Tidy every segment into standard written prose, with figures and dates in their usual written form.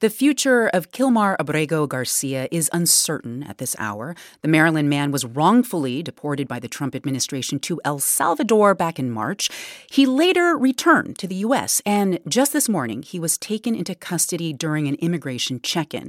The future of Kilmar Abrego Garcia is uncertain at this hour. The Maryland man was wrongfully deported by the Trump administration to El Salvador back in March. He later returned to the U.S., and just this morning, he was taken into custody during an immigration check-in.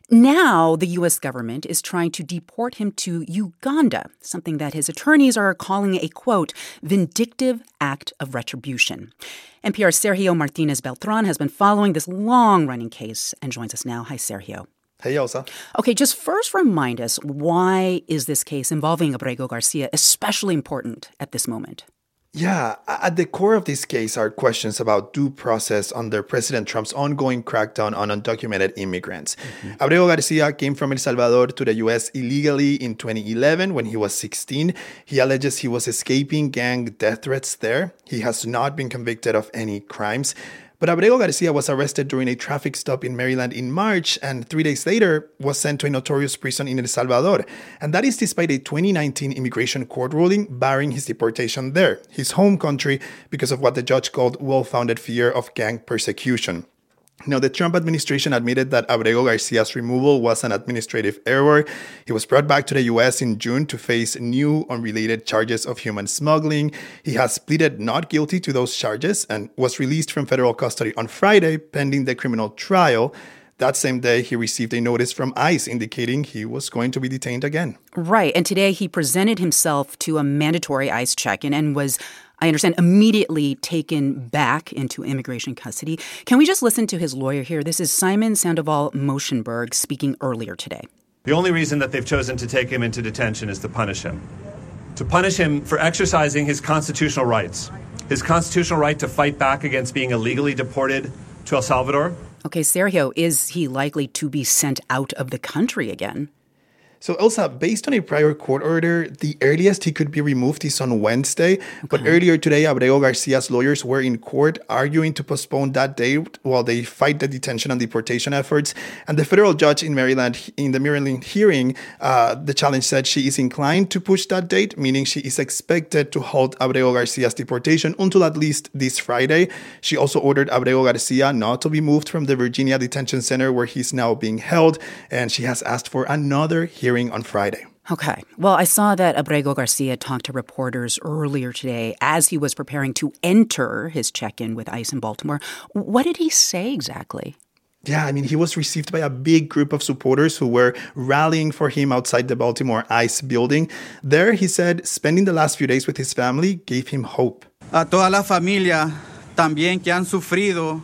Now, the U.S. government is trying to deport him to Uganda, something that his attorneys are calling a, quote, vindictive act of retribution. NPR's Sergio Martinez Beltran has been following this long-running case and joins us now. Hi, Sergio. Hey, Elsa. Okay, just first remind us, why is this case involving Abrego Garcia especially important at this moment? Yeah, at the core of this case are questions about due process under President Trump's ongoing crackdown on undocumented immigrants. Abrego Garcia came from El Salvador to the U.S. illegally in 2011 when he was 16. He alleges he was escaping gang death threats there. He has not been convicted of any crimes. But Abrego Garcia was arrested during a traffic stop in Maryland in March and 3 days later was sent to a notorious prison in El Salvador. And that is despite a 2019 immigration court ruling barring his deportation there, his home country, because of what the judge called well-founded fear of gang persecution. Now, the Trump administration admitted that Abrego Garcia's removal was an administrative error. He was brought back to the U.S. in June to face new unrelated charges of human smuggling. He has pleaded not guilty to those charges and was released from federal custody on Friday, pending the criminal trial. That same day, he received a notice from ICE indicating he was going to be detained again. Right. And today he presented himself to a mandatory ICE check-in and was, I understand, immediately taken back into immigration custody. Can we just listen to his lawyer here? This is Simon Sandoval Moshenberg speaking earlier today. The only reason that they've chosen to take him into detention is to punish him. To punish him for exercising his constitutional rights. His constitutional right to fight back against being illegally deported to El Salvador. Okay, Sergio, is he likely to be sent out of the country again? So, Elsa, based on a prior court order, the earliest he could be removed is on Wednesday. Okay. But earlier today, Abrego Garcia's lawyers were in court arguing to postpone that date while they fight the detention and deportation efforts. And the federal judge in Maryland, in the Maryland hearing, the challenge said she is inclined to push that date, meaning she is expected to halt Abrego Garcia's deportation until at least this Friday. She also ordered Abrego Garcia not to be moved from the Virginia Detention Center where he's now being held. And she has asked for another hearing on Friday. Okay. Well, I saw that Abrego Garcia talked to reporters earlier today as he was preparing to enter his check-in with ICE in Baltimore. What did he say exactly? Yeah, I mean, he was received by a big group of supporters who were rallying for him outside the Baltimore ICE building. There, he said, spending the last few days with his family gave him hope. A toda la familia también que han sufrido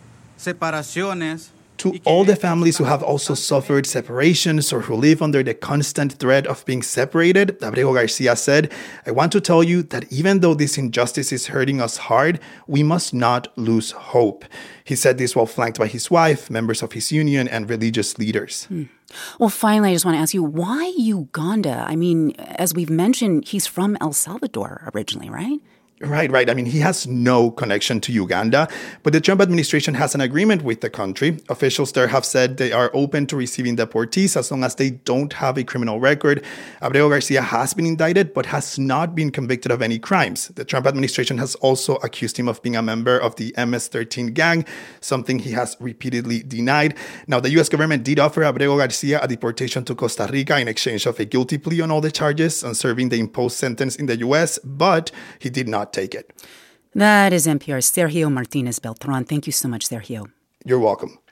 separaciones. To all the families who have also suffered separations or who live under the constant threat of being separated, Abrego Garcia said, I want to tell you that even though this injustice is hurting us hard, we must not lose hope. He said this while flanked by his wife, members of his union, and religious leaders. Well, finally, I just want to ask you, why Uganda? I mean, as we've mentioned, he's from El Salvador originally, right? Right. I mean, he has no connection to Uganda, but the Trump administration has an agreement with the country. Officials there have said they are open to receiving deportees as long as they don't have a criminal record. Abrego Garcia has been indicted, but has not been convicted of any crimes. The Trump administration has also accused him of being a member of the MS-13 gang, something he has repeatedly denied. Now, the U.S. government did offer Abrego Garcia a deportation to Costa Rica in exchange of a guilty plea on all the charges and serving the imposed sentence in the U.S., but he did not take it. That is NPR's Sergio Martinez Beltran. Thank you so much, Sergio. You're welcome.